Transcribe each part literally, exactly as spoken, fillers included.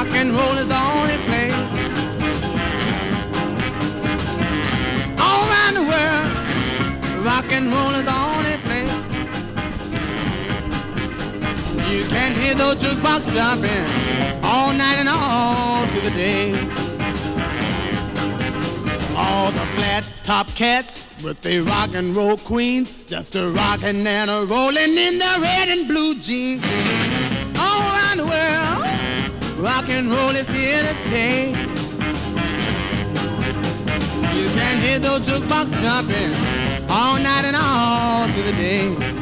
rock and roll is the only place. All around the world, rock and roll is the only place. You can hear those jukebox jumping all night and all through the day. All the flat top cats with the rock and roll queens, just a rockin' and a rollin' in the red and blue jeans. All around the world, rock and roll is here to stay. You can hear those jukebox jumping all night and all through the day.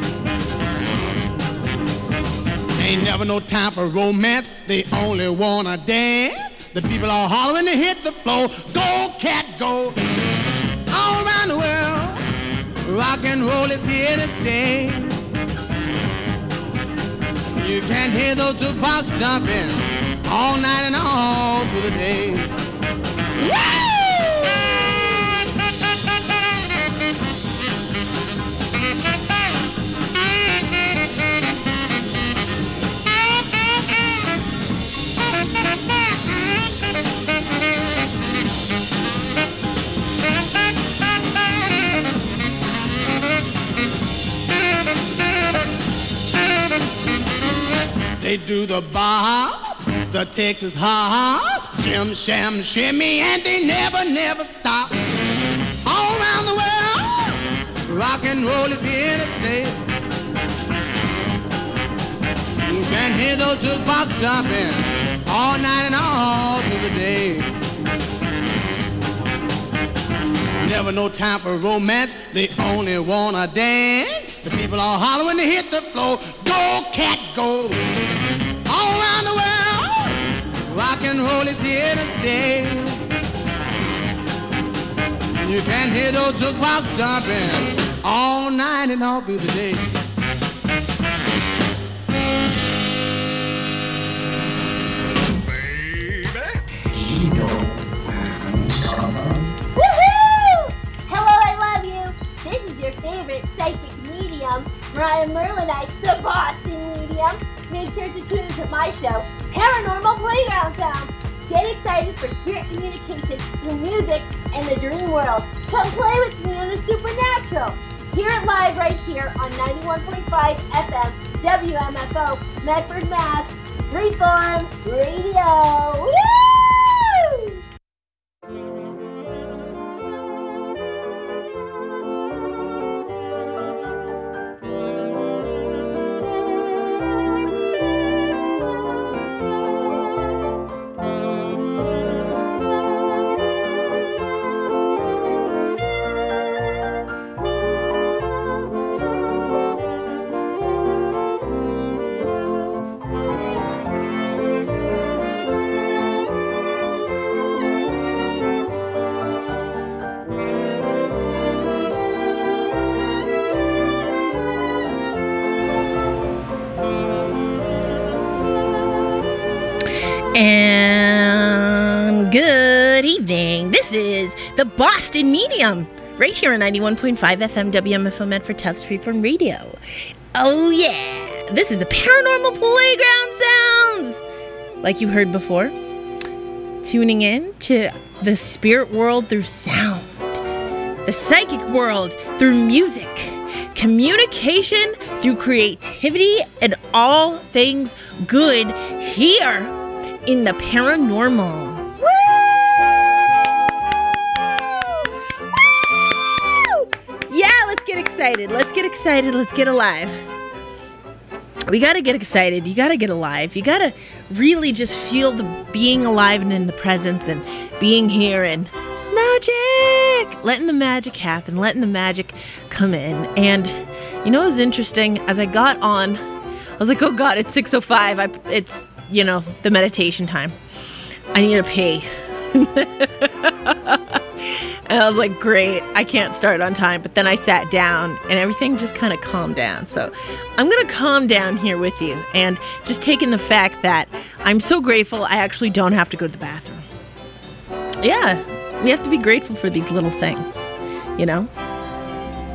Ain't never no time for romance, they only wanna dance. The people are hollering to hit the floor, go cat go. All around the world, rock and roll is here to stay. You can hear those jukebox jumping all night and all through the day. Woo! They do the bob, the Texas hop, shim, sham, shimmy, and they never, never stop. All around the world, rock and roll is here to stay. You can hear those jukebox jumping all night and all through the day. Never no time for romance, they only wanna dance. The people are hollering to hit the floor, go cat go. All around the world, rock and roll is here to stay. You can hear those jukebox jumping all night and all through the day. Favorite psychic medium, Mariah Merlinite, the Boston medium. Make sure to tune into my show, Paranormal Playground Sounds. Get excited for spirit communication through music and the dream world. Come play with me on the supernatural. Hear it live right here on ninety-one point five F M, W M F O, Medford, Mass. Freeform Radio. Woo! And good evening. This is the Boston Medium, right here on ninety-one point five F M W M F O Medford Tufts Freeform Radio. Oh yeah, this is the Paranormal Playground Sounds. Like you heard before, tuning in to the spirit world through sound, the psychic world through music, communication through creativity, and all things good here in the paranormal. Woo! Woo! Yeah, let's get excited. Let's get excited. Let's get alive. We gotta get excited. You gotta get alive. You gotta really just feel the being alive and in the presence and being here and magic. Letting the magic happen. Letting the magic come in. And you know what was interesting? As I got on, I was like, oh God, it's six oh five. I, it's, you know, the meditation time. I need to pee. And I was like, great, I can't start on time. But then I sat down and everything just kind of calmed down. So I'm going to calm down here with you and just take in the fact that I'm so grateful I actually don't have to go to the bathroom. Yeah, we have to be grateful for these little things, you know?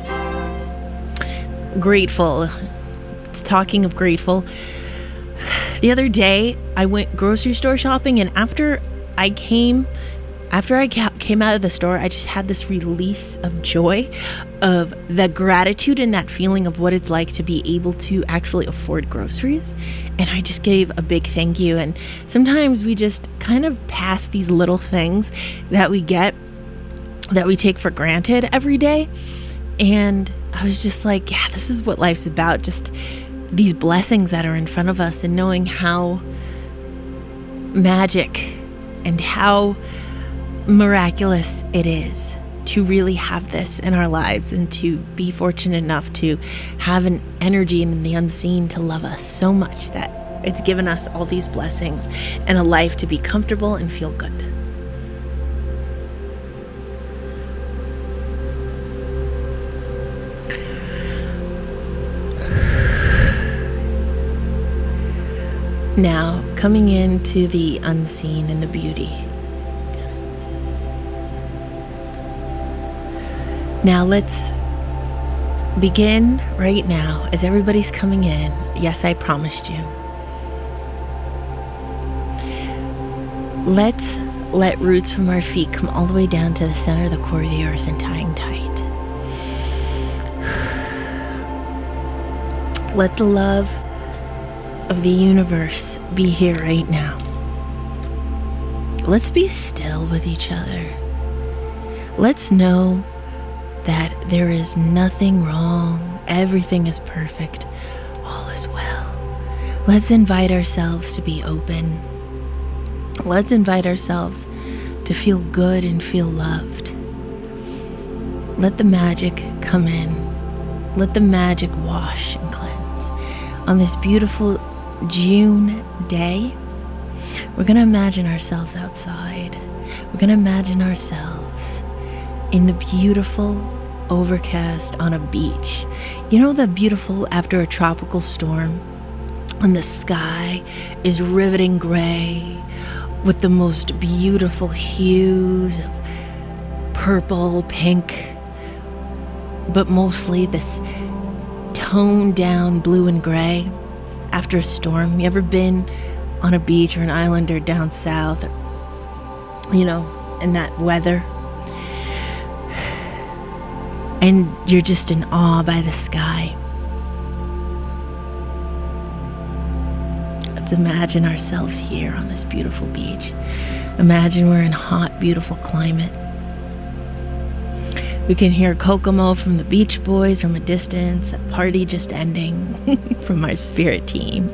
Grateful. It's talking of grateful. The other day, I went grocery store shopping, and after I came, after I ca- came out of the store, I just had this release of joy, of the gratitude and that feeling of what it's like to be able to actually afford groceries. And I just gave a big thank you. And sometimes we just kind of pass these little things that we get, that we take for granted every day. And I was just like, yeah, this is what life's about. Just these blessings that are in front of us, and knowing how magic and how miraculous it is to really have this in our lives, and to be fortunate enough to have an energy in the unseen to love us so much that it's given us all these blessings and a life to be comfortable and feel good. Now, coming into the unseen and the beauty. Now, let's begin right now as everybody's coming in. Yes, I promised you. Let's let roots from our feet come all the way down to the center of the core of the earth and tying tight. Let the love of the universe be here right now. Let's be still with each other. Let's know that there is nothing wrong. Everything is perfect. All is well. Let's invite ourselves to be open. Let's invite ourselves to feel good and feel loved. Let the magic come in. Let the magic wash and cleanse. On this beautiful June day, we're going to imagine ourselves outside. We're going to imagine ourselves in the beautiful overcast on a beach. You know, the beautiful after a tropical storm, when the sky is riveting gray with the most beautiful hues of purple, pink, but mostly this toned down blue and gray. After a storm. You ever been on a beach or an island or down south, you know, in that weather? And you're just in awe by the sky. Let's imagine ourselves here on this beautiful beach. Imagine we're in hot, beautiful climate. We can hear Kokomo from the Beach Boys from a distance, a party just ending from our spirit team.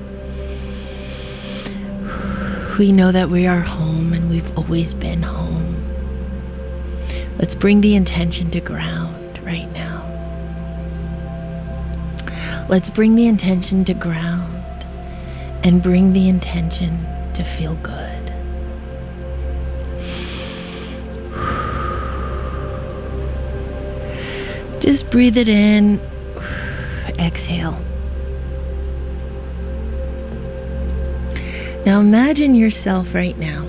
We know that we are home, and we've always been home. Let's bring the intention to ground right now. Let's bring the intention to ground and bring the intention to feel good. Just breathe it in, exhale. Now imagine yourself right now,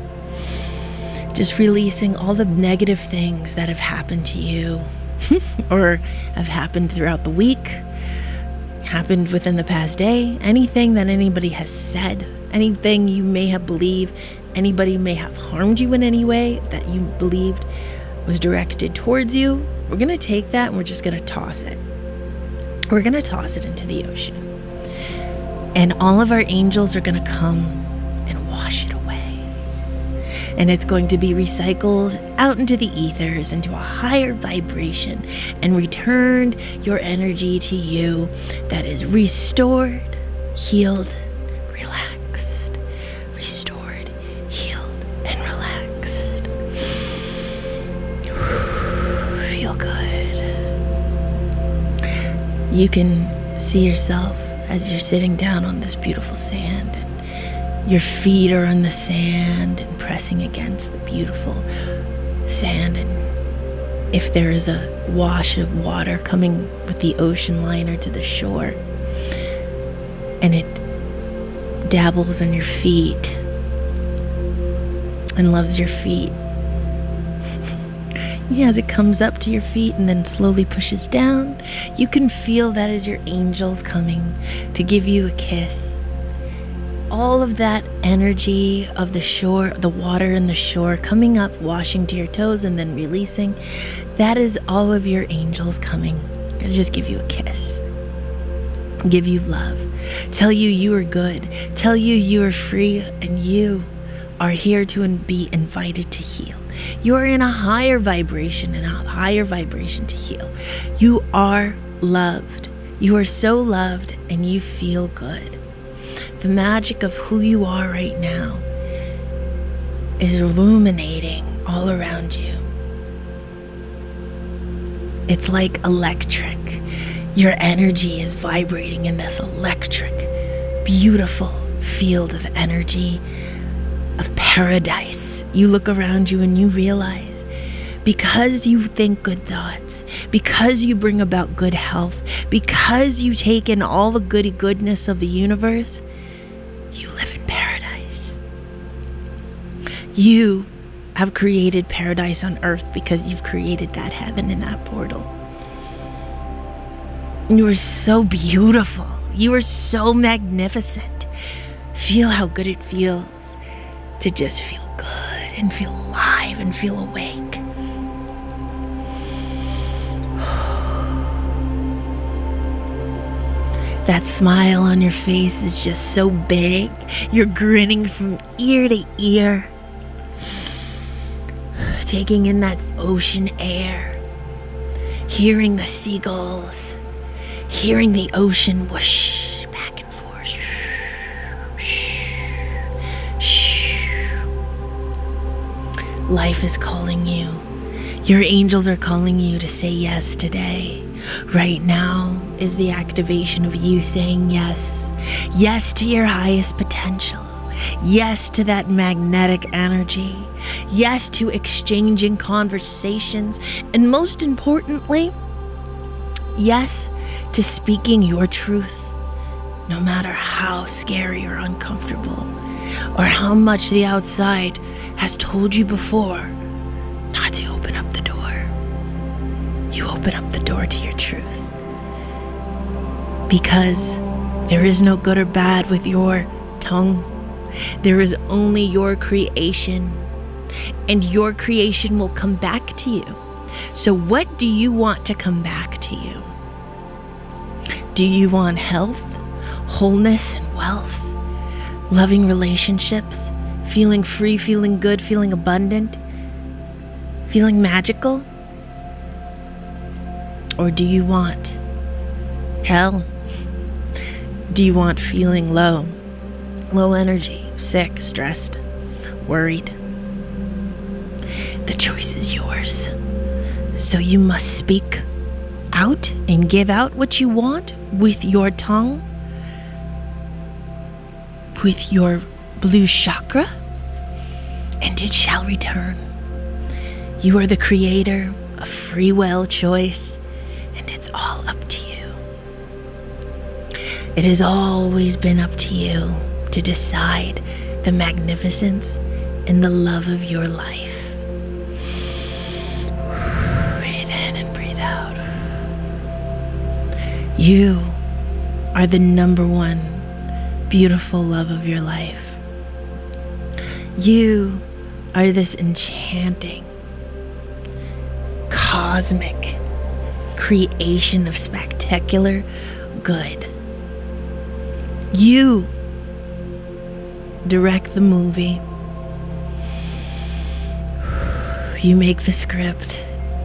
just releasing all the negative things that have happened to you or have happened throughout the week, happened within the past day, anything that anybody has said, anything you may have believed, anybody may have harmed you in any way that you believed was directed towards you. We're going to take that and we're just going to toss it. We're going to toss it into the ocean. And all of our angels are going to come and wash it away. And it's going to be recycled out into the ethers, into a higher vibration, and returned your energy to you that is restored, healed, relaxed. Restored, healed, and relaxed. Feel good. You can see yourself as you're sitting down on this beautiful sand, and your feet are on the sand and pressing against the beautiful sand. And if there is a wash of water coming with the ocean liner to the shore, and it dabbles on your feet and loves your feet, as it comes up to your feet and then slowly pushes down, you can feel that as your angels coming to give you a kiss all of that energy of the shore, the water and the shore coming up, washing to your toes and then releasing, that is all of your angels coming. I'll just give you a kiss. Give you love. Tell you you are good. Tell you you are free and you are here to be invited to heal. You are in a higher vibration and a higher vibration to heal. You are loved. You are so loved and you feel good. The magic of who you are right now is illuminating all around you. It's like electric. Your energy is vibrating in this electric, beautiful field of energy, of paradise. You look around you and you realize, because you think good thoughts, because you bring about good health, because you take in all the goody goodness of the universe, you live in paradise. You have created paradise on earth because you've created that heaven in that portal. You are so beautiful. You are so magnificent. Feel how good it feels to just feel good and feel alive and feel awake. That smile on your face is just so big. You're grinning from ear to ear. Taking in that ocean air. Hearing the seagulls. Hearing the ocean whoosh back and forth. Life is calling you. Your angels are calling you to say yes today. Right now is the activation of you saying yes. Yes to your highest potential. Yes to that magnetic energy. Yes to exchanging conversations. And most importantly, yes to speaking your truth, no matter how scary or uncomfortable, or how much the outside has told you before not to open up the door. You open up the door to your truth. Because there is no good or bad with your tongue. There is only your creation, and your creation will come back to you. So what do you want to come back to you? Do you want health, wholeness, and wealth? Loving relationships? Feeling free, feeling good, feeling abundant? Feeling magical? Or do you want hell? Do you want feeling low? Low energy, sick, stressed, worried? The choice is yours. So you must speak out and give out what you want with your tongue, with your blue chakra, and it shall return. You are the creator of free will choice, and it's all up to you. It has always been up to you to decide the magnificence and the love of your life. Breathe in and breathe out. You are the number one beautiful love of your life. You are this enchanting, cosmic creation of spectacular good. You direct the movie. You make the script.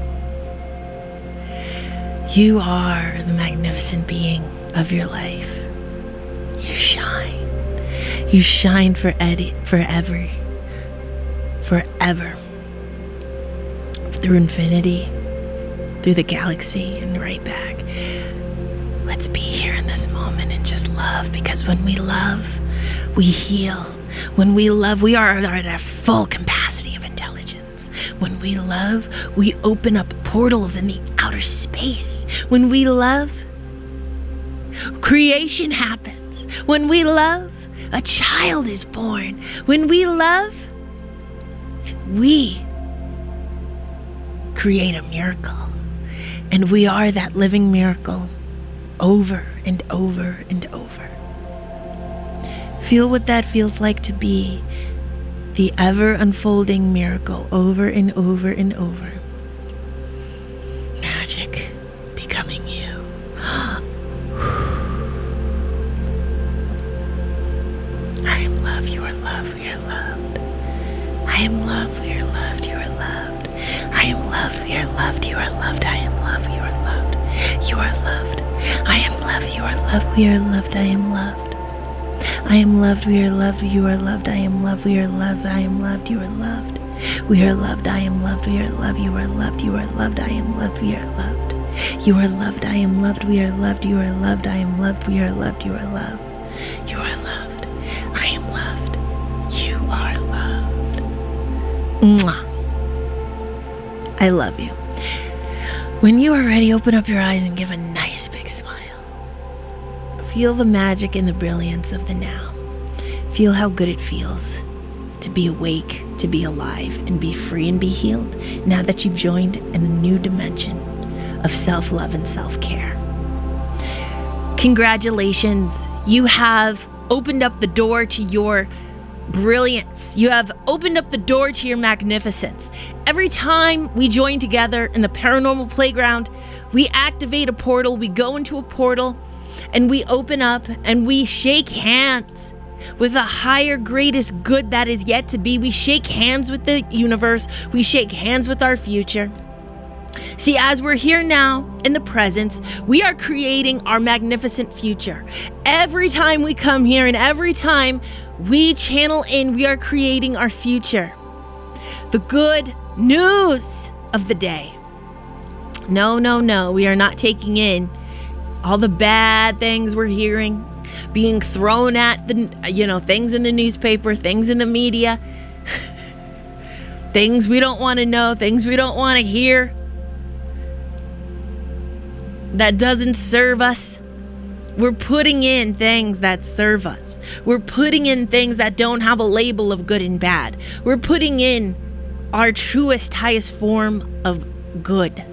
You are the magnificent being of your life. You shine. You shine for Eddie, forever. Forever. Through infinity, through the galaxy, and right back. Let's be here in this moment and just love, because when we love, we heal. When we love, we are at our full capacity of intelligence. When we love, we open up portals in the outer space. When we love, creation happens. When we love, a child is born. When we love, we create a miracle. And we are that living miracle over and over and over. Feel what that feels like to be the ever unfolding miracle over and over and over. Magic becoming you. I am love, you are love, we are loved. I am love, we are loved, you are loved. I am love, we are loved, you are loved. I am love, you are loved, you are loved. I am love, you are loved, we are loved, I am loved. I am loved, we are loved, you are loved. I am loved, we are loved, I am loved, you are loved. We are loved, I am loved, we are loved, you are loved, you are loved, I am loved, we are loved. You are loved, I am loved, we are loved, you are loved, I am loved, we are loved, you are loved. You are loved, I am loved, you are loved. Mwah. I love you. When you are ready, open up your eyes and give a nice big smile. Feel the magic and the brilliance of the now. Feel how good it feels to be awake, to be alive, and be free and be healed now that you've joined in a new dimension of self-love and self-care. Congratulations. You have opened up the door to your brilliance. You have opened up the door to your magnificence. Every time we join together in the paranormal playground, we activate a portal, we go into a portal, and we open up and we shake hands with the higher, greatest good that is yet to be. We shake hands with the universe. We shake hands with our future. See, as we're here now in the presence, we are creating our magnificent future. Every time we come here and every time we channel in, we are creating our future. The good news of the day. No, no, no. We are not taking in all the bad things we're hearing, being thrown at the, you know, things in the newspaper, things in the media, things we don't want to know, things we don't want to hear, that doesn't serve us. We're putting in things that serve us. We're putting in things that don't have a label of good and bad. We're putting in our truest, highest form of good.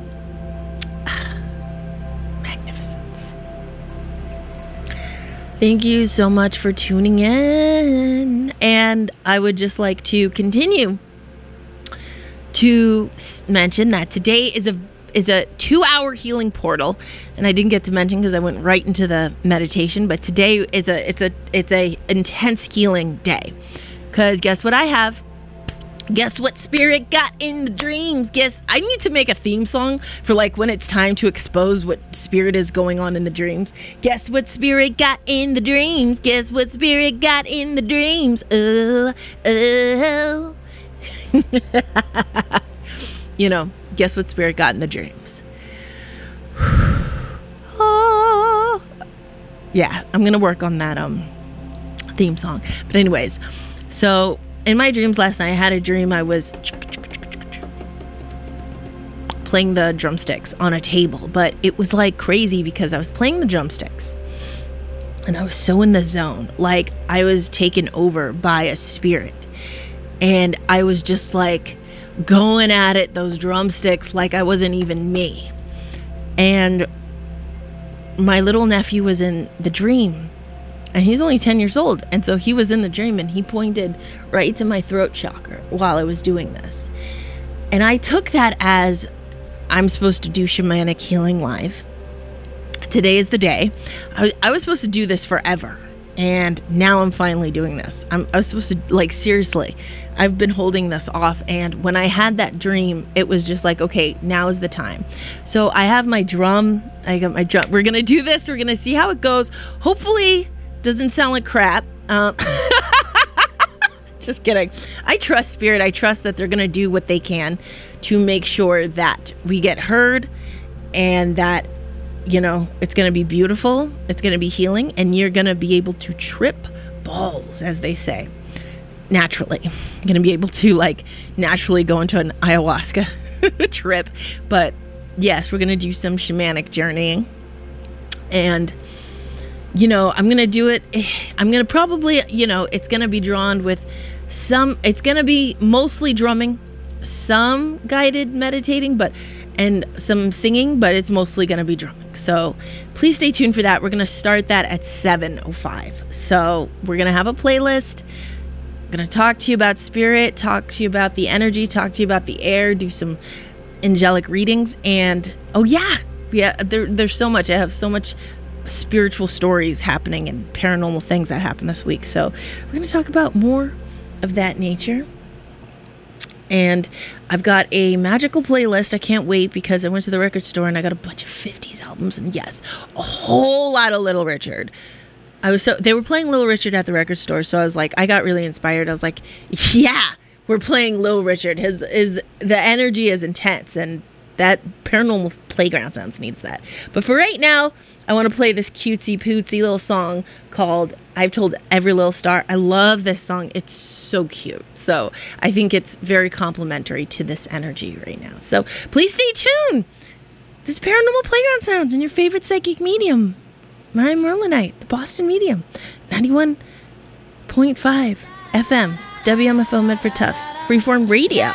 Thank you so much for tuning in. And I would just like to continue to mention that today is a is a two-hour healing portal. And I didn't get to mention because I went right into the meditation, but today is a it's a it's a intense healing day. Cuz guess what I have? Guess what spirit got in the dreams? Guess I need to make a theme song for like when it's time to expose what spirit is going on in the dreams. Guess what spirit got in the dreams? Guess what spirit got in the dreams? Oh, oh. You know, guess what spirit got in the dreams? Oh. Yeah, I'm going to work on that um theme song. But anyways, so in my dreams last night, I had a dream I was playing the drumsticks on a table, but it was like crazy because I was playing the drumsticks and I was so in the zone, like I was taken over by a spirit, and I was just like going at it, those drumsticks, like I wasn't even me. And my little nephew was in the dream. And he's only ten years old. And so he was in the dream and he pointed right to my throat chakra while I was doing this. And I took that as I'm supposed to do shamanic healing live. Today is the day. I, I was supposed to do this forever. And now I'm finally doing this. I'm, I was supposed to, like, seriously, I've been holding this off. And when I had that dream, it was just like, okay, now is the time. So I have my drum. I got my drum. We're going to do this. We're going to see how it goes. Hopefully doesn't sound like crap. Um, just kidding. I trust spirit. I trust that they're going to do what they can to make sure that we get heard and that, you know, it's going to be beautiful. It's going to be healing, and you're going to be able to trip balls, as they say, naturally. You're going to be able to, like, naturally go into an ayahuasca trip. But yes, we're going to do some shamanic journeying. And you know, I'm going to do it. I'm going to probably, you know, it's going to be drawn with some, it's going to be mostly drumming, some guided meditating, but, and some singing, but it's mostly going to be drumming. So please stay tuned for that. We're going to start that at seven oh five. So we're going to have a playlist. I'm going to talk to you about spirit, talk to you about the energy, talk to you about the air, do some angelic readings. And, oh yeah, yeah, there, there's so much. I have so much spiritual stories happening and paranormal things that happened this week. So we're going to talk about more of that nature. And I've got a magical playlist. I can't wait because I went to the record store and I got a bunch of fifties albums. And yes, a whole lot of Little Richard. I was so they were playing Little Richard at the record store. So I was like, I got really inspired. I was like, yeah, we're playing Little Richard. His is the energy is intense, and that Paranormal Playground Sounds needs that. But for right now, I want to play this cutesy pootsy little song called I've Told Every Little Star. I love this song. It's so cute. So I think it's very complimentary to this energy right now. So please stay tuned. This is Paranormal Playground Sounds and your favorite psychic medium, Mariah Merlinite, the Boston Medium, ninety-one point five F M, W M F O Medford Tufts, Freeform Radio.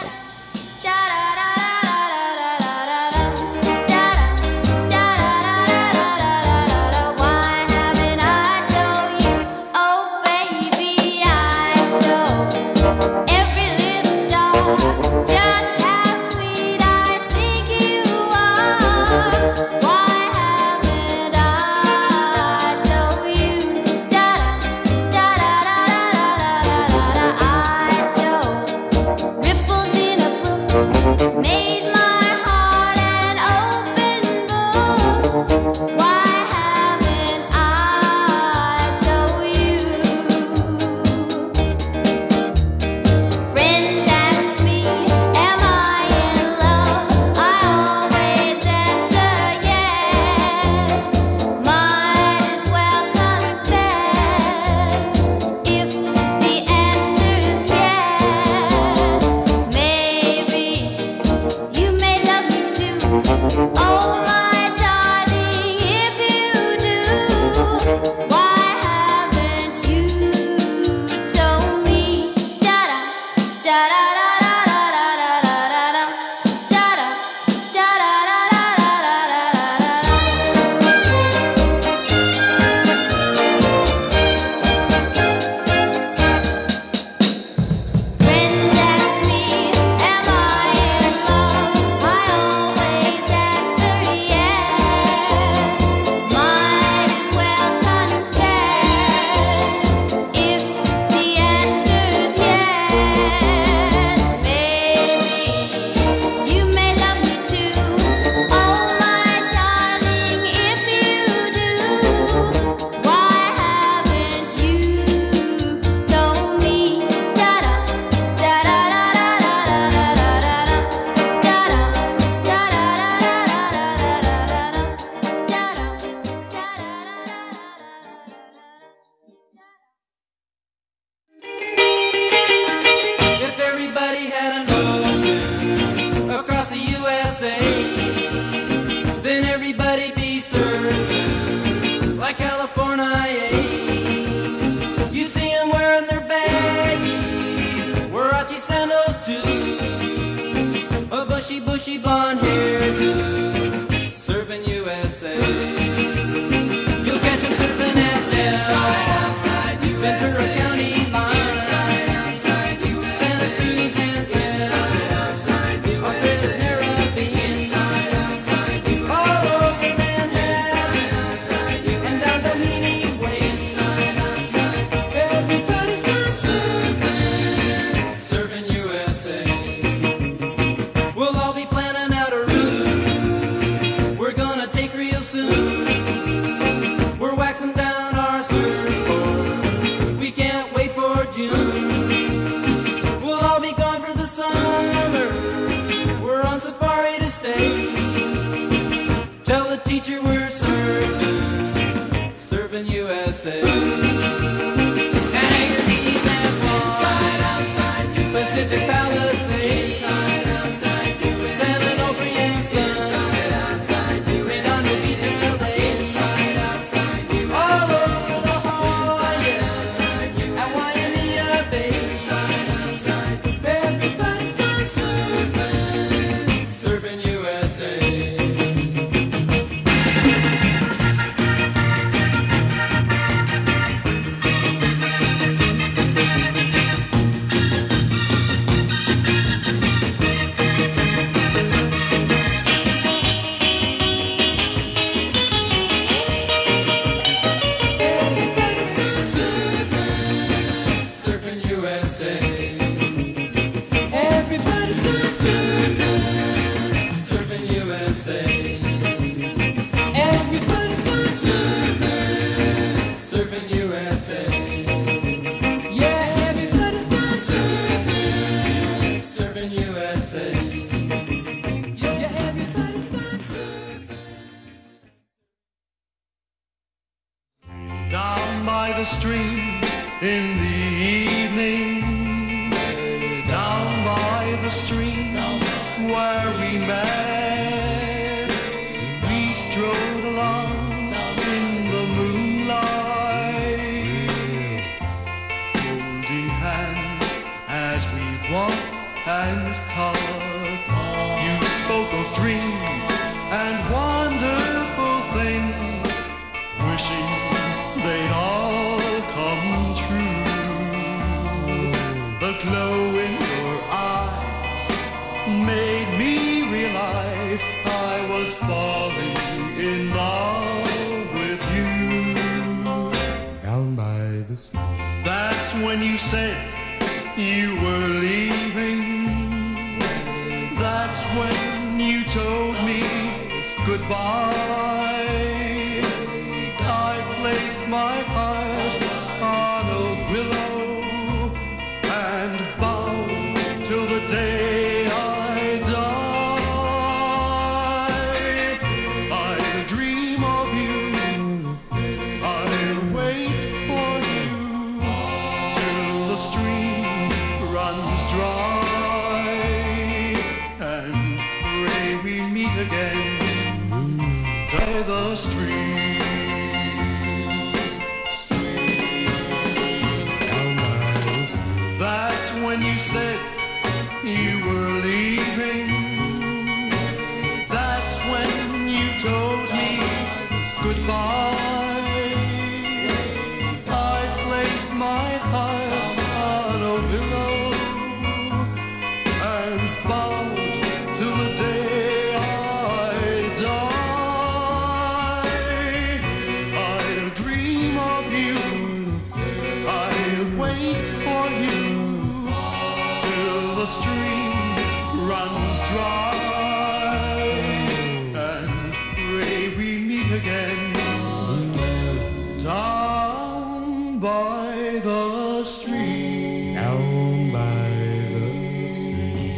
Bushy blonde hairdo, surfing U S A. You'll catch him surfing at Del, Ventura County line, inside, outside, Santa Cruz and Trent, Australia's Caribbean, inside, outside, all over Manhattan, and down Doheny Way, inside, outside, everybody's gone surfing, surfing U S A. We'll all be planning out a route we're gonna take real soon. We're waxing down our surfboard, we can't wait for June. We'll all be gone for the summer, we're on safari to stay. Tell the teacher we're surfing, surfing U S A. And Anchor Keys and Swan, inside, outside, Pacific Palisades, inside, outside, San Onofre and Sun, inside, outside, Redondo Beach and L A, inside, outside, all over La Jolla, at Waimea Bay, inside, outside, everybody's gone surfing, surfing U S A. surfing U S A. Yeah, everybody's gone surfing, surfing U S A. Yeah, everybody's gone surfing. Down by the stream in the evening, down by the stream where we met, we strolled along in the moonlight, holding hands as we walked and talked. You spoke of dreams and wonderful things, wishing they'd all come true. The glow in your eyes made me realize I was falling in love with you. Down by the sea. That's when you said you were leaving. That's when you told me goodbye. I placed my heart on a willow and vowed till the day I die. I'll dream of you, I'll wait for you till the stream runs dry, and pray we meet again by the stream. That's when you said you were leaving. That's when you told me goodbye. I placed my heart on a willow and vowed till the day I die. I'll dream of you, I'll wait for you till the stream runs dry, and pray we meet again down by the stream. Down by the stream.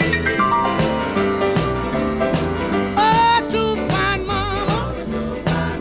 Oh, to find mama,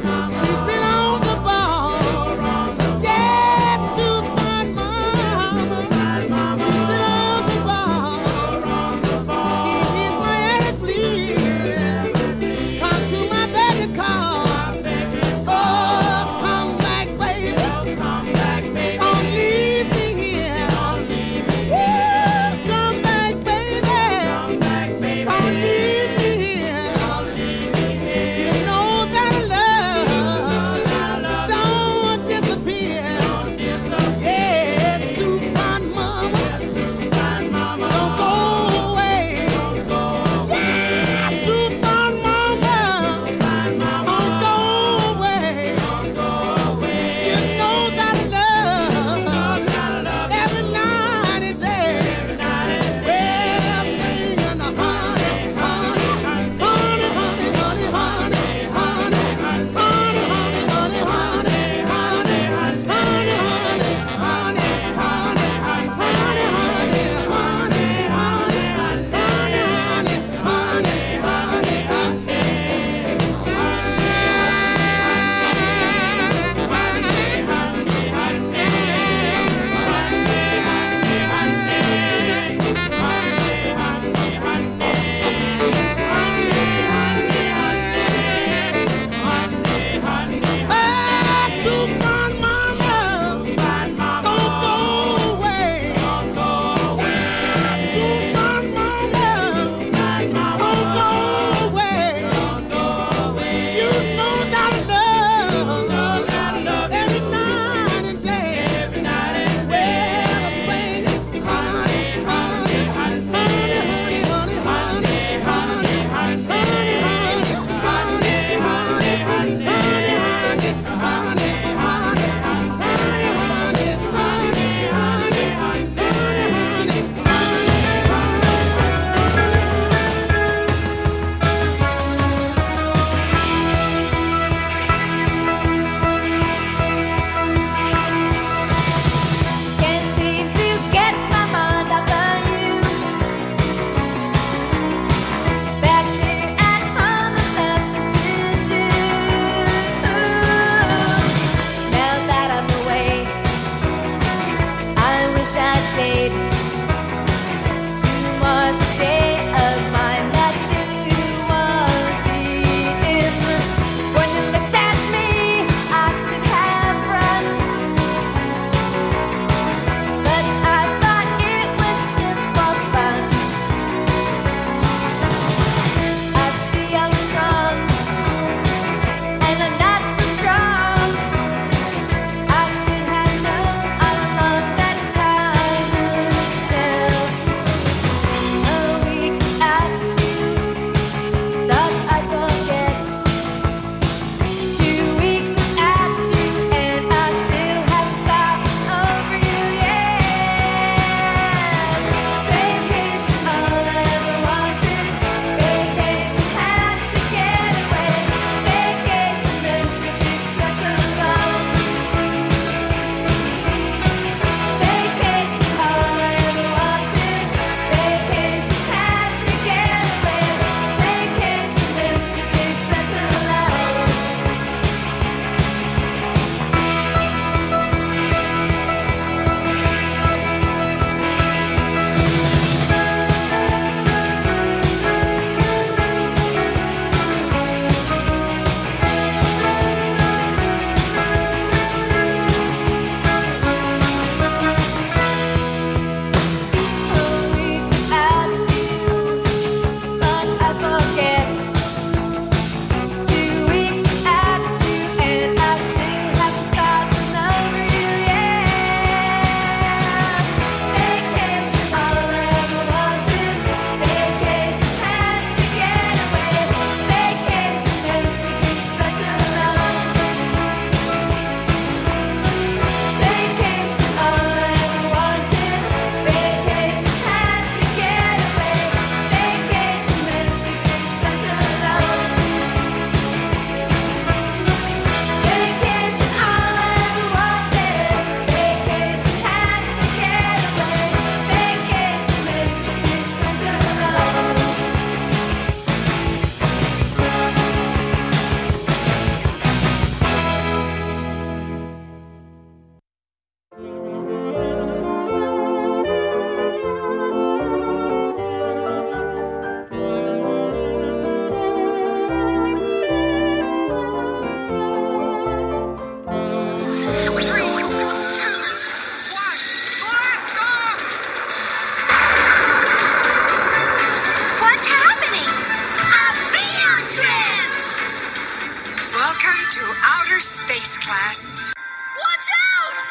outer space class. Watch out!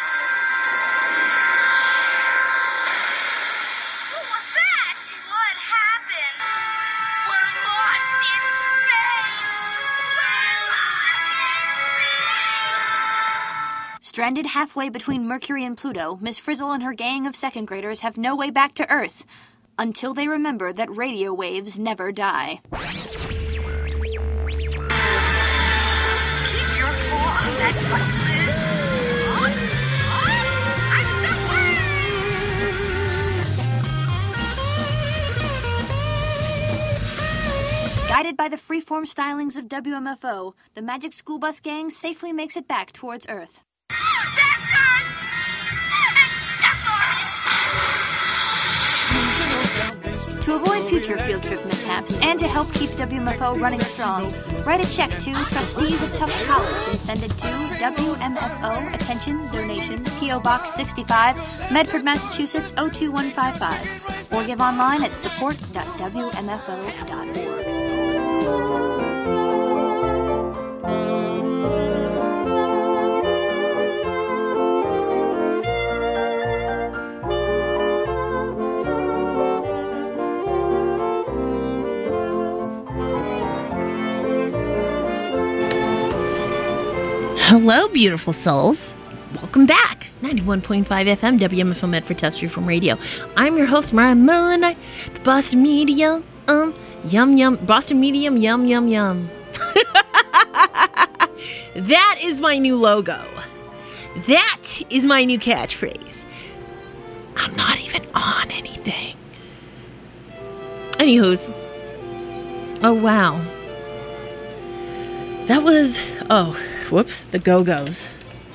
What was that? What happened? We're lost in space! We're lost in space! Stranded halfway between Mercury and Pluto, Miss Frizzle and her gang of second graders have no way back to Earth until they remember that radio waves never die. That's what it is. On, on, I'm the way. Guided by the freeform stylings of W M F O, the Magic School Bus Gang safely makes it back towards Earth. That's Earth! And step on it! To avoid future field trip mishaps and to help keep W M F O running strong, write a check to Trustees of Tufts College and send it to W M F O, attention, donation, P O Box sixty-five, Medford, Massachusetts oh two one five five, or give online at support dot w m f o dot org. Hello, beautiful souls. Welcome back. ninety-one point five F M, W M F O Medford Tufts Freeform Radio. I'm your host, Mariah Merlin, the Boston Medium. Um, yum, yum. Boston Medium, yum, yum, yum. That is my new logo. That is my new catchphrase. I'm not even on anything. Anywho's. Oh, wow. That was... Oh... Whoops, the Go-Go's.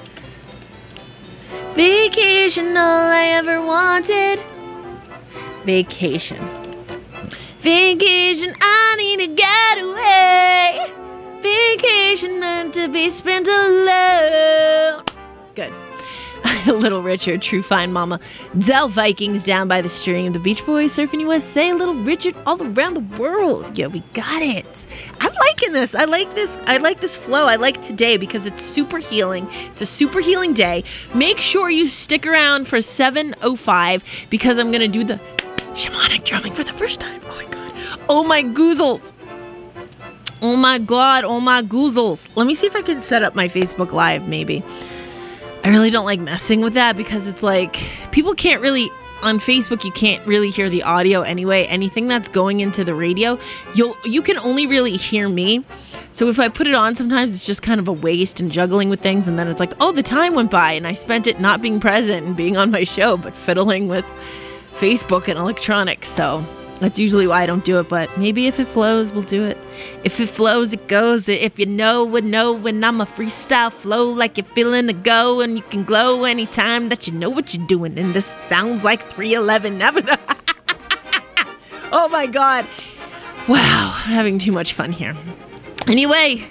Vacation, all I ever wanted. Vacation. Vacation, I need to get away. Vacation, meant to be spent alone. It's good. Little Richard, True Fine Mama, Dell Vikings down by the stream, the Beach Boys surfing U S A, Little Richard all around the world. Yeah, we got it. I'm liking this. I like this. I like this flow. I like today because it's super healing. It's a super healing day. Make sure you stick around for seven oh five because I'm going to do the shamanic drumming for the first time. Oh my God. Oh my goozles. Oh my God. Oh my goozles. Let me see if I can set up my Facebook Live maybe. I really don't like messing with that because it's like people can't really, on Facebook, you can't really hear the audio anyway. Anything that's going into the radio, you'll you can only really hear me. So if I put it on, sometimes it's just kind of a waste and juggling with things. And then it's like, oh, the time went by and I spent it not being present and being on my show, but fiddling with Facebook and electronics. So that's usually why I don't do it. But maybe if it flows, we'll do it. If it flows, it goes. If you know, would know when I'm a freestyle flow like you're feeling a go and you can glow anytime that you know what you're doing. And this sounds like three eleven. Oh my God. Wow. I'm having too much fun here. Anyway,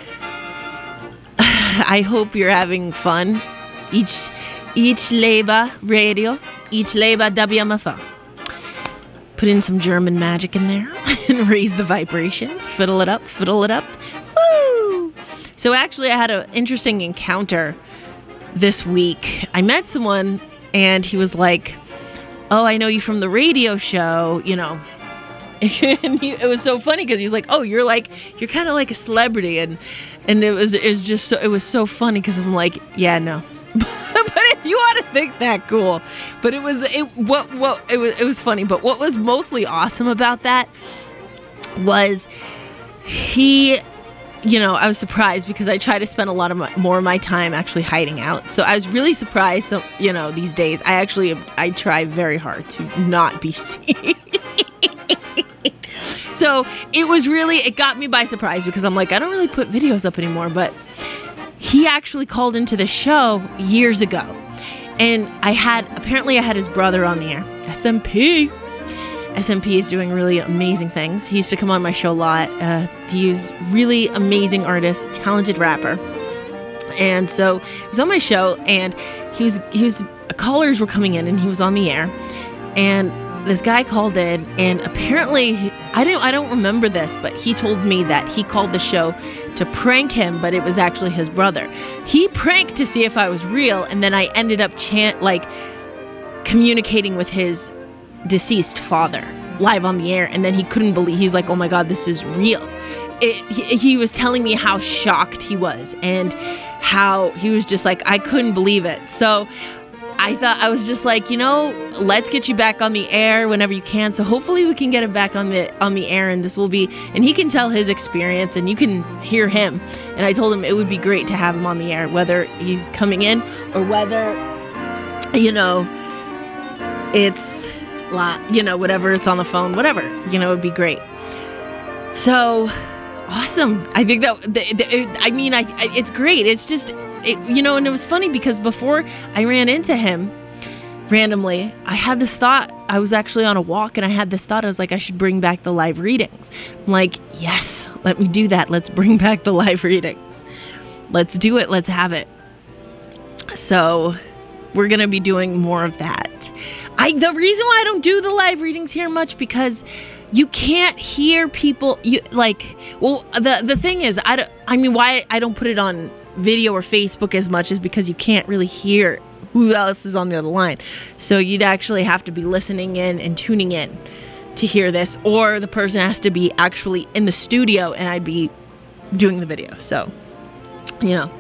I hope you're having fun. Each, each Leba Radio, each Leba W M F O. Put in some German magic in there and raise the vibration. Fiddle it up, fiddle it up. Woo! So actually I had an interesting encounter this week. I met someone and he was like, oh, I know you from the radio show, you know. And he, it was so funny because he's like, oh, you're like, you're kind of like a celebrity. And and it was, it was just so, it was so funny because I'm like, yeah, no. But if you want to think that, cool. But it was it what what it was it was funny. But what was mostly awesome about that was he, you know, I was surprised because I try to spend a lot of my, more of my time actually hiding out. So I was really surprised. So, you know, these days I actually I try very hard to not be seen. So it was really it got me by surprise because I'm like I don't really put videos up anymore, but. He actually called into the show years ago. And I had, apparently I had his brother on the air, S M P. S M P is doing really amazing things. He used to come on my show a lot. Uh, he's really amazing artist, talented rapper. And so he was on my show and he was, he was, callers were coming in and he was on the air. And this guy called in and apparently, I I don't I don't remember this, but he told me that he called the show to prank him, but it was actually his brother. He pranked to see if I was real, and then I ended up chant like communicating with his deceased father live on the air, and then he couldn't believe. He's like, "Oh my God, this is real." It, he, he was telling me how shocked he was and how he was just like, I couldn't believe it. So I thought, I was just like, you know, let's get you back on the air whenever you can. So hopefully we can get him back on the on the air, and this will be, and he can tell his experience and you can hear him. And I told him it would be great to have him on the air, whether he's coming in or whether, you know, it's, you know, whatever, it's on the phone, whatever, you know, it would be great. So awesome. I think that, the, the, I mean, I, I, it's great. It's just, it, you know, and it was funny because before I ran into him randomly, I had this thought. I was actually on a walk and I had this thought. I was like, I should bring back the live readings. I'm like, yes, let me do that. Let's bring back the live readings. Let's do it. Let's have it. So we're going to be doing more of that. I, the reason why I don't do the live readings here much, because you can't hear people, you like, well, the the thing is, I, don't, I mean, why I don't put it on video or Facebook as much is because you can't really hear who else is on the other line. So you'd actually have to be listening in and tuning in to hear this, or the person has to be actually in the studio and I'd be doing the video. So, you know,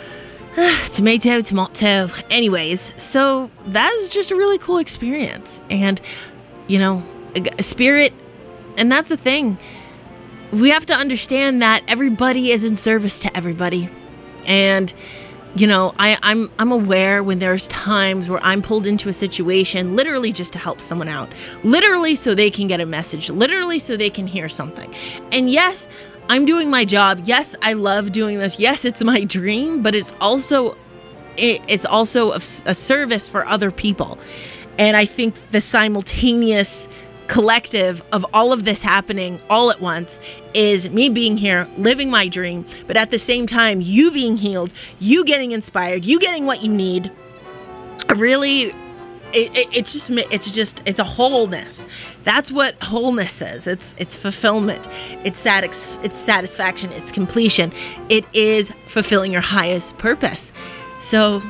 tomato, tomato. Anyways, so that was just a really cool experience. And, you know, spirit. And that's the thing. We have to understand that everybody is in service to everybody. And, you know, I, I'm I'm aware when there's times where I'm pulled into a situation literally just to help someone out. Literally so they can get a message. Literally so they can hear something. And yes, I'm doing my job. Yes, I love doing this. Yes, it's my dream. But it's also, it, it's also a, a service for other people. And I think the simultaneous collective of all of this happening all at once is me being here, living my dream, but at the same time, you being healed, you getting inspired, you getting what you need. Really, it, it, it's just, it's just, it's a wholeness. That's what wholeness is. It's, it's fulfillment. It's satis- it's satisfaction. It's completion. It is fulfilling your highest purpose. So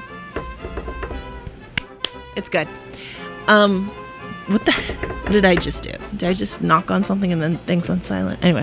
it's good. Um, What the? What did I just do? Did I just knock on something and then things went silent? Anyway.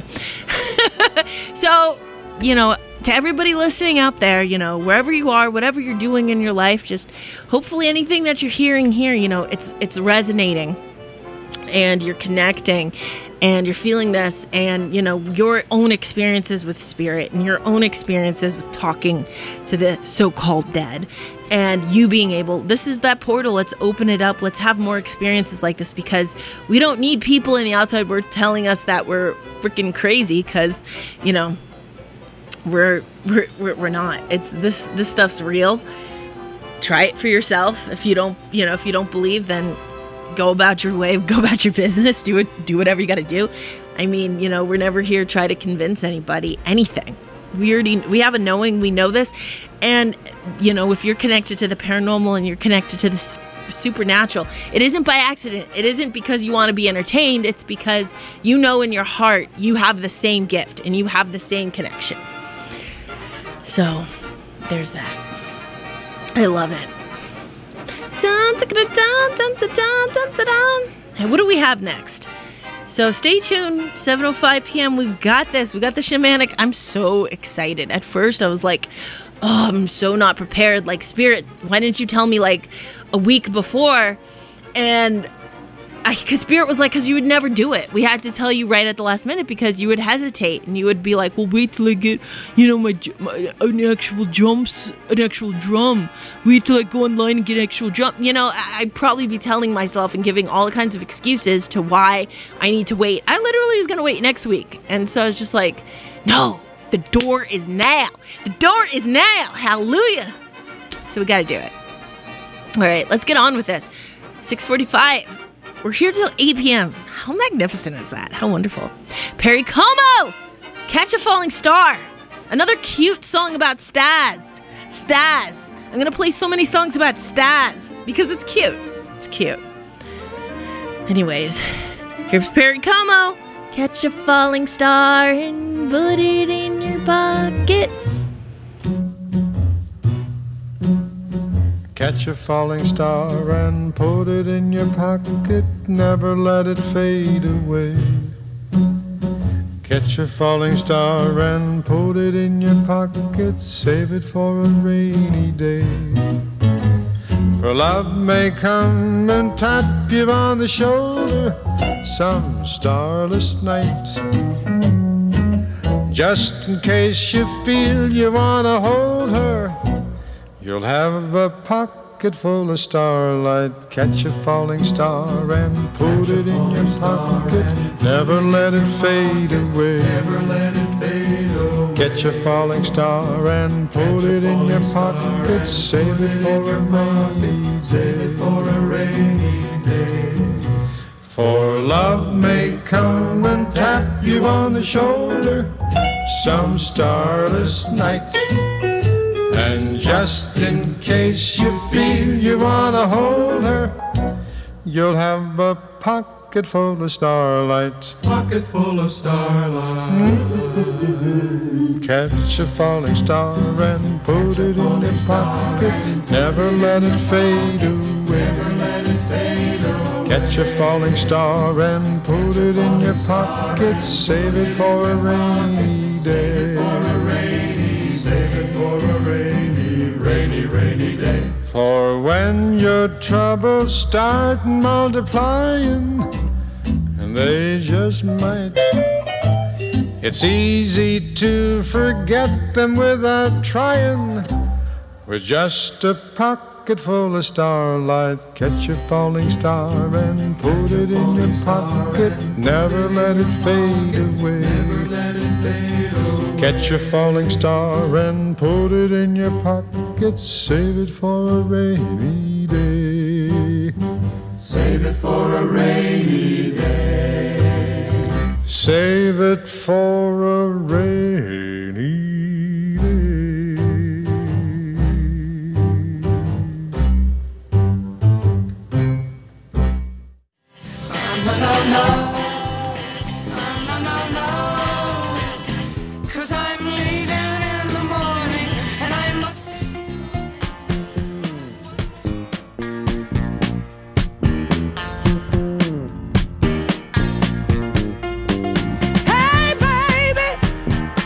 So, you know, to everybody listening out there, you know, wherever you are, whatever you're doing in your life, just hopefully anything that you're hearing here, you know, it's it's resonating and you're connecting and you're feeling this, and, you know, your own experiences with spirit and your own experiences with talking to the so-called dead, and you being able, this is that portal. Let's open it up. Let's have more experiences like this, because we don't need people in the outside world telling us that we're freaking crazy, because, you know, we're, we're, we're, we're not. It's this, this stuff's real. Try it for yourself. If you don't, you know, if you don't believe, then go about your way, go about your business, do it, do whatever you got to do. I mean, you know, we're never here to try to convince anybody anything. We already, we have a knowing, we know this. And, you know, if you're connected to the paranormal and you're connected to the supernatural, it isn't by accident. It isn't because you want to be entertained. It's because you know in your heart you have the same gift and you have the same connection. So there's that. I love it. Dun, dun, dun, dun, dun, dun, dun, dun, dun. And what do we have next? So stay tuned, seven oh five p.m. We've got this. We got the shamanic. I'm so excited. At first, I was like, oh, I'm so not prepared. Like, Spirit, why didn't you tell me like a week before? And I, because Spirit was like, because you would never do it. We had to tell you right at the last minute because you would hesitate and you would be like, well, wait till I get, you know, my, my an actual drums, an actual drum. Wait till I go online and get an actual drum. You know, I'd probably be telling myself and giving all kinds of excuses to why I need to wait. I literally was going to wait next week. And so I was just like, no, the door is now. The door is now. Hallelujah. So we got to do it. All right, let's get on with this. six forty-five. We're here till eight p.m. How magnificent is that? How wonderful. Perry Como! Catch a Falling Star. Another cute song about Stas. Stas. I'm going to play so many songs about Stas because it's cute. It's cute. Anyways, here's Perry Como. Catch a falling star and put it in your pocket. Catch a falling star and put it in your pocket. Never let it fade away. Catch a falling star and put it in your pocket. Save it for a rainy day. For love may come and tap you on the shoulder some starless night. Just in case you feel you wanna hold her, you'll have a pocket full of starlight. Catch a falling star and put it in your pocket. Never let it fade away. Never let it fade away. Catch a falling star and put it in your pocket. Save it for a rainy day. Save it for a rainy day. For love may come and tap you on the shoulder some starless night. And just in case you feel you wanna hold her, you'll have a pocket full of starlight. Pocket full of starlight. Mm-hmm. Catch a falling star and put it in your pocket. Never let it fade away. Never let it fade away. Catch a falling star and put it in your pocket. Save it for a rainy day. Save it for a rainy, rainy, rainy day. For when your troubles start multiplying, and they just might, it's easy to forget them without trying. With just a pocket full of starlight, catch a falling star and put it in your pocket. Never let it fade away. Never let it fade away. Catch a falling star and put it in your pocket. Save it for a rainy day. Save it for a rainy day. Save it for a rainy day. No, no, no. No, no, no. 'Cause I'm leaving in the morning and I must. Hey, baby,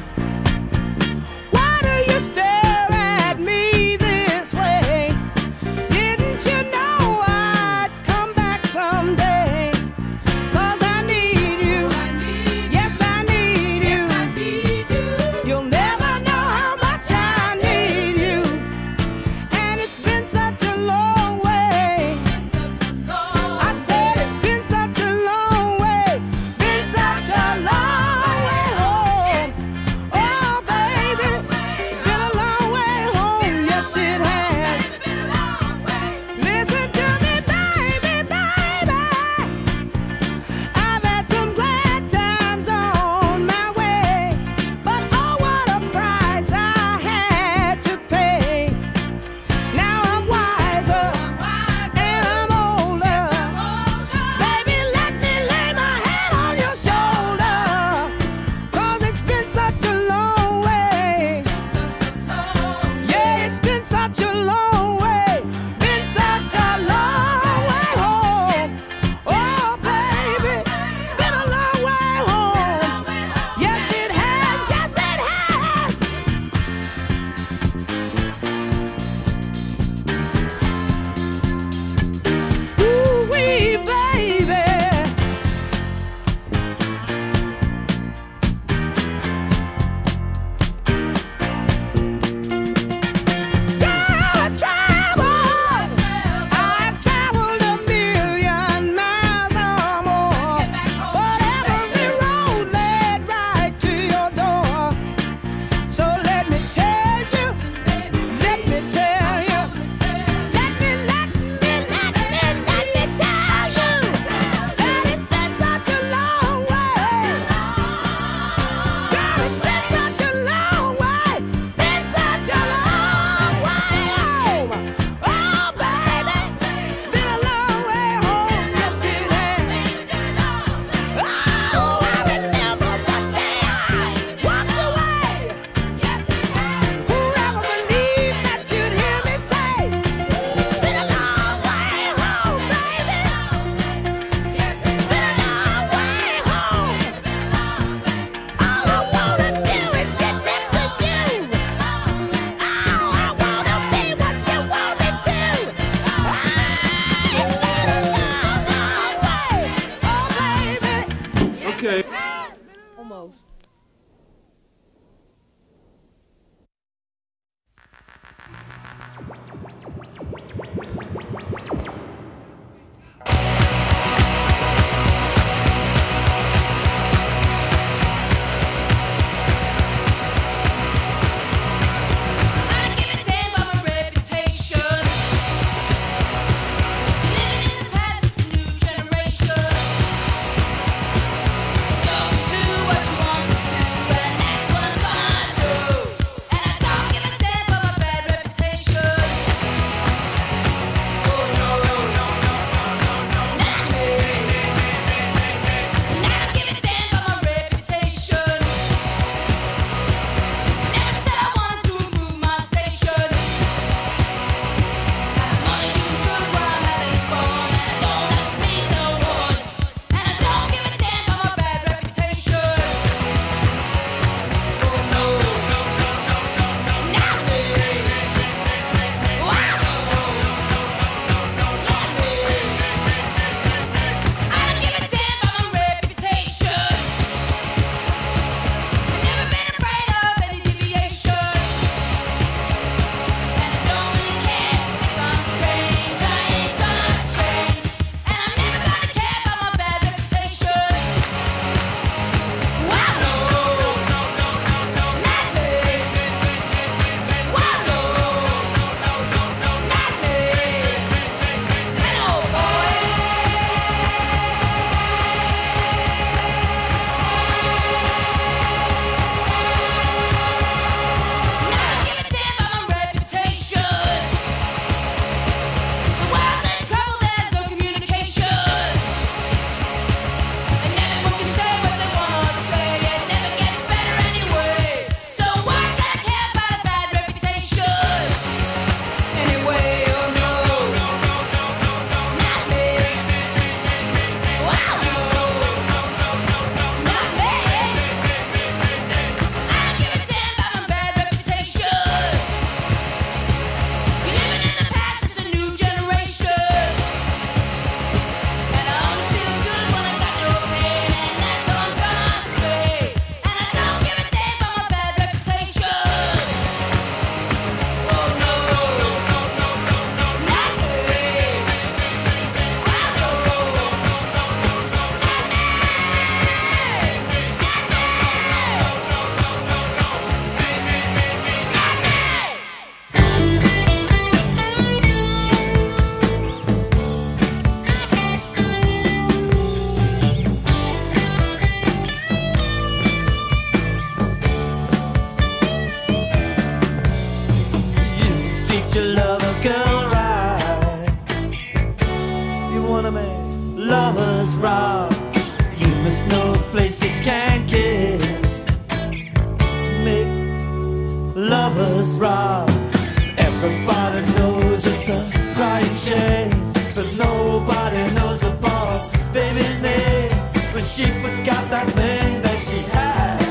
treat your lover girl right. If you wanna make lovers rock, you must know a place you can kiss to make lovers rock. Everybody knows it's a crying shame, but nobody knows about baby's name when she forgot that thing that she had.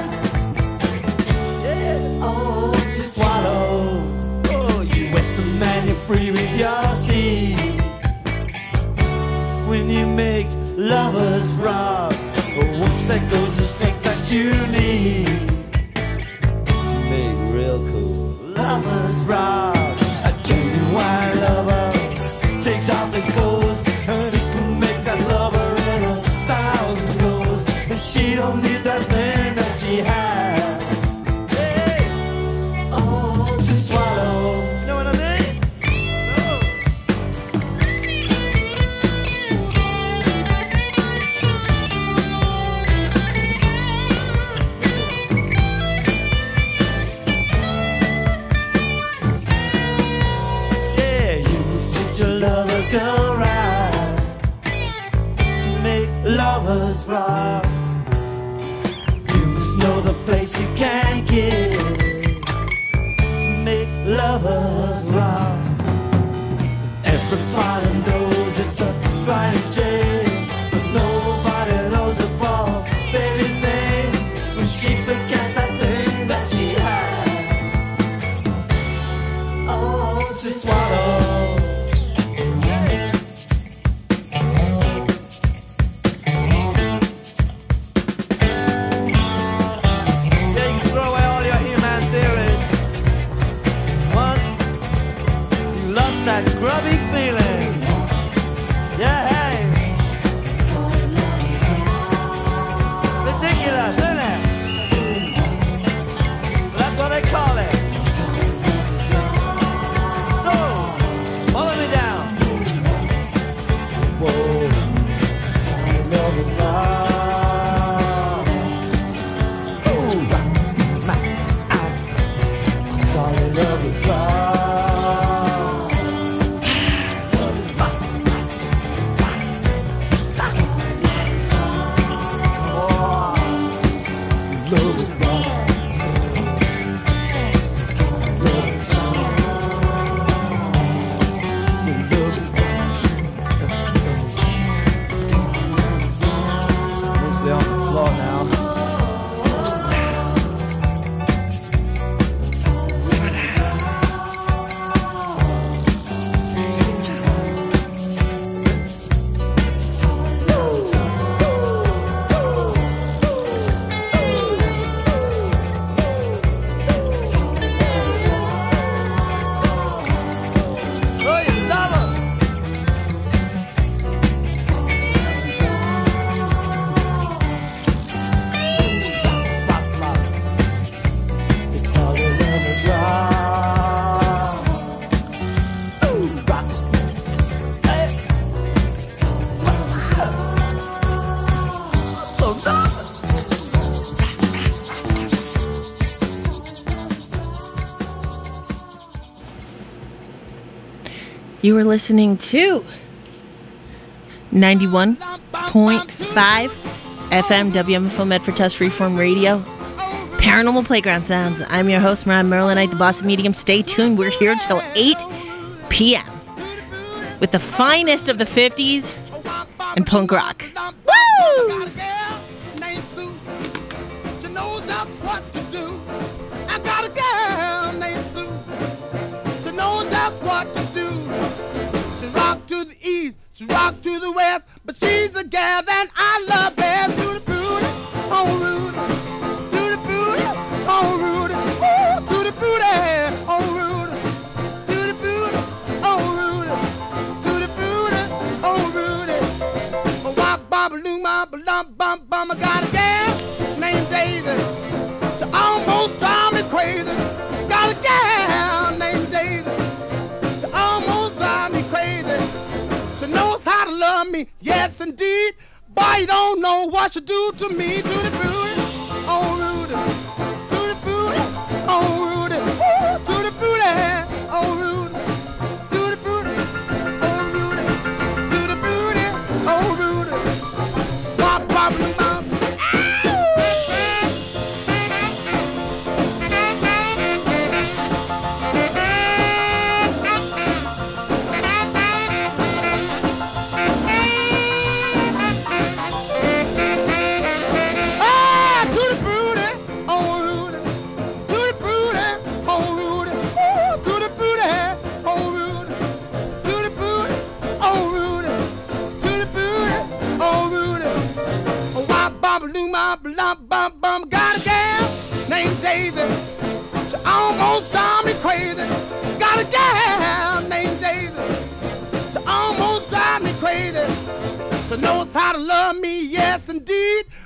Yeah, oh, to swallow. Oh, you Western man, you're free with your seed. When you make lovers rock, oh, whoops, that goes the strength that you need to make real cool lovers rock. A genuine lover takes off his clothes, and he can make that lover in a thousand goes. And she don't need that thing that she had. Hey, oh, to swallow. Know what I mean? Oh. Yeah, you must treat your lover girl right to make lovers rock. You must know the place you can get to make lovers rock. Everybody knows it's a crying shame, but nobody knows about baby's name when she forgot that thing that she had. Oh, to swallow. Yeah, you can throw away all your human theories. Once you lost that grubby feeling. Yeah, hey. Ridiculous, isn't it? That's what they call it. So, follow me down. Whoa, love is love. Ooh, my, I, darling, love is love. Love is love. Oh, love is love. Love is love. Mostly on the floor now. Oh, you love her. You were listening to ninety-one point five F M W M F O Medford Test Freeform Radio. Paranormal Playground Sounds. I'm your host, Mariah Merlinite, the Boston Medium. Stay tuned. We're here till eight p.m. with the finest of the fifties and punk rock. Woo! She knows just what to do. I got a girl named Sue. She knows just what to do. She rock to the east, she rock to the west, but she's the gal that I love best. To the booty, oh Rudy. To the booty, oh Rudy. Ooh, to the booty, oh Rudy. To the booty, oh Rudy. To the booty, oh Rudy. Oh, wop, bop, loom, bop, lump, bum, bum. I got a gal named Daisy. She almost drive me crazy. Got a gal named Daisy. She almost drive me crazy. She knows how to love me, yes indeed. Boy, you don't know what she do to me. To the booty, oh Rudy. To the booty, oh Rudy. Ooh, to the booty, oh Rudy. bum, bum, bum. Got a gal named Daisy. She almost drive me crazy. Got a gal named Daisy. She almost drive me crazy. She knows how to love me, yes indeed.